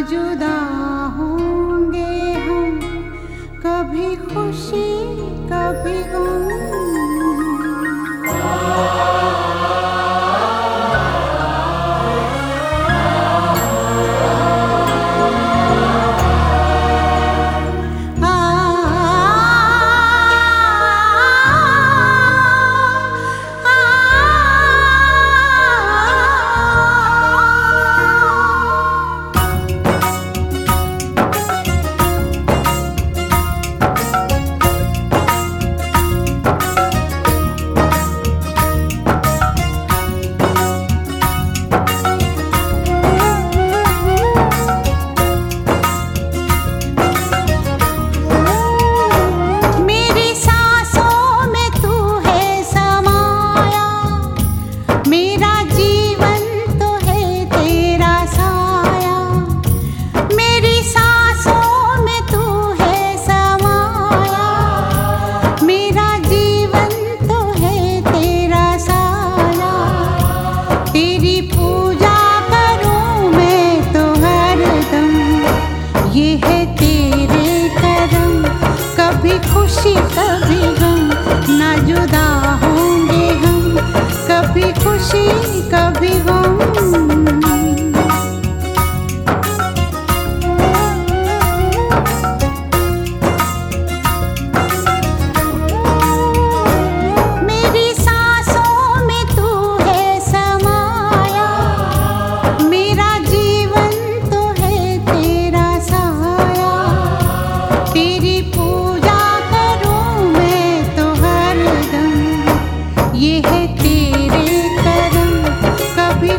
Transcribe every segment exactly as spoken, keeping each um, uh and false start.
जुदा होंगे हम, कभी खुशी कभी गम। ये है तेरे करम, कभी खुशी कभी गम, ना जुदा होंगे हम, कभी खुशी कभी गम। ये है तेरे करम, कभी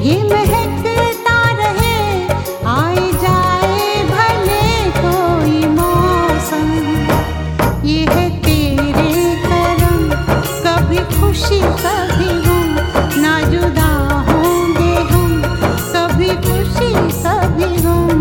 ये महकता रहे, आए जाए भले कोई मौसम। ये है तेरे करम, कभी खुशी कभी गम, ना जुदा होंगे हम, कभी खुशी कभी गम।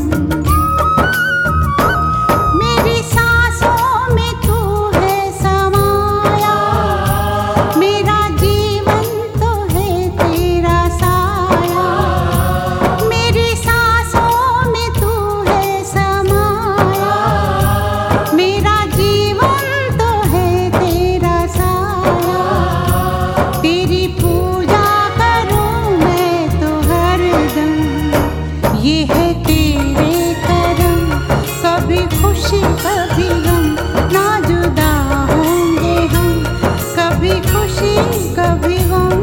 मेरी सांसों में तू है समाया, मेरा जीवन तो है तेरा साया। मेरी सांसों में तू है समाया, मेरा जीवन तो है तेरा साया। तेरी पूजा करूं मैं तो हरदम, ये है तेरे करम, कभी खुशी कभी गम, ना जुदा होंगे हम, कभी खुशी कभी गम।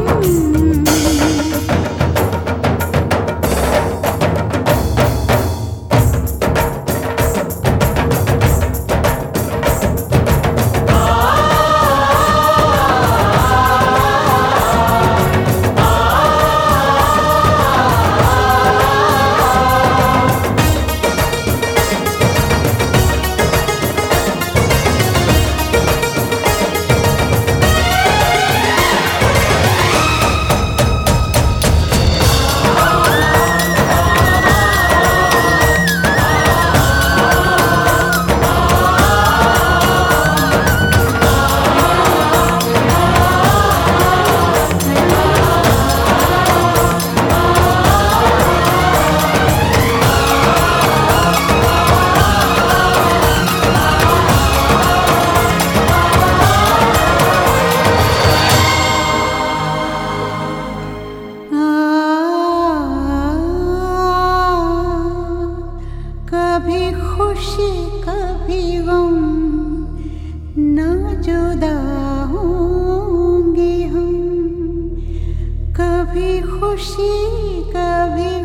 कभी खुशी कभी गम, ना जुदा होंगे हम, कभी खुशी कभी